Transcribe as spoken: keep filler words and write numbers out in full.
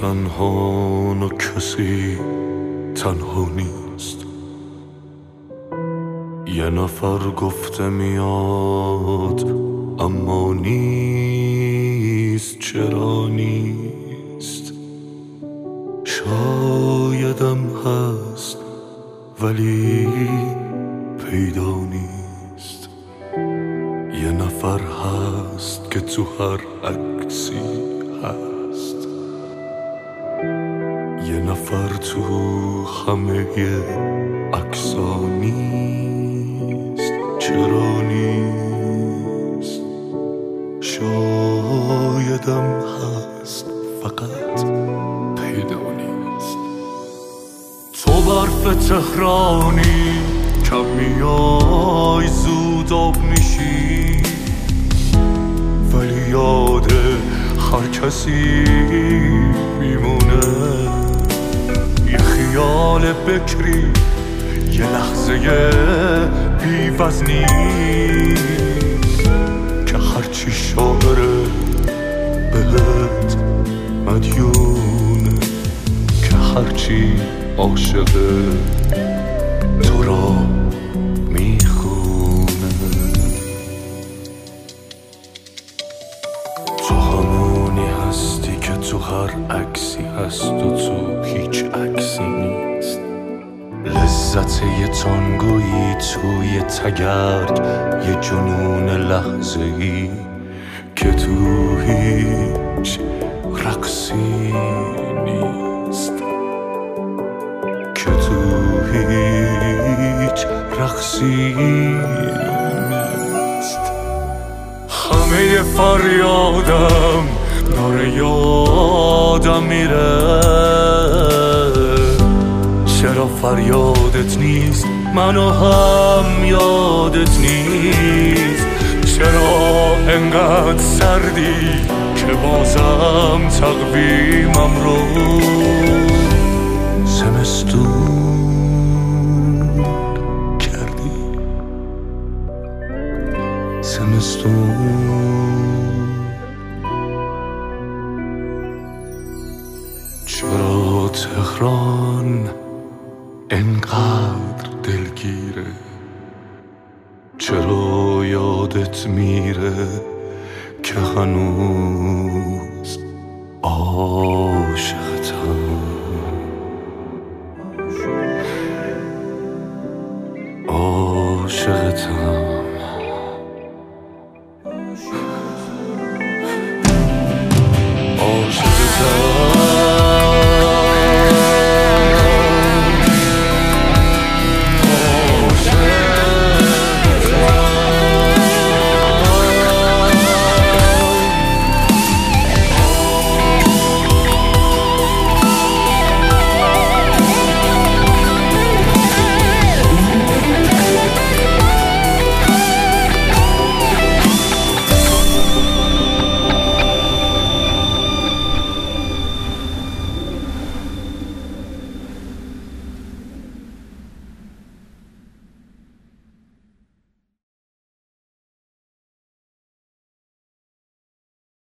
تنها و کسی تنها نیست. یه نفر گفته میاد اما نیست. چرا نیست؟ شایدم هست ولی پیدا نیست. یه نفر هست که تو هر عکسی هست. یه نفر تو همه عکسا نیست. چرا نیست؟ شایدم هست فقط پیدا نیست. تو برف تهرانی کم میای زود آب میشی، ولی یاد هر کسی میمونه. یه خیال بکری یه لحظه بی‌وزنی که هرچی شاعره بهت مدیونه، که هرچی عاشقه تو را میخونه. تو همونی هستی که تو هر عکسی هست و تو هیچ عکسی نیست. لذت یه تانگویی توی تگرگ، یه جنون لحظه‌ای که تو هیچ رقصی نیست. که تو هیچ رقصی نیست. همه فریادم داره یادم میره. چرا فریادت نیست؟ منو هم یادت نیست. چرا انقدر سردی که بازم تقویمم رو زمستون کردی؟ زمستون. چرا تهران انقدر دلگیره؟ چرا یادت میره که هنوز عاشقتم؟ عاشقتم.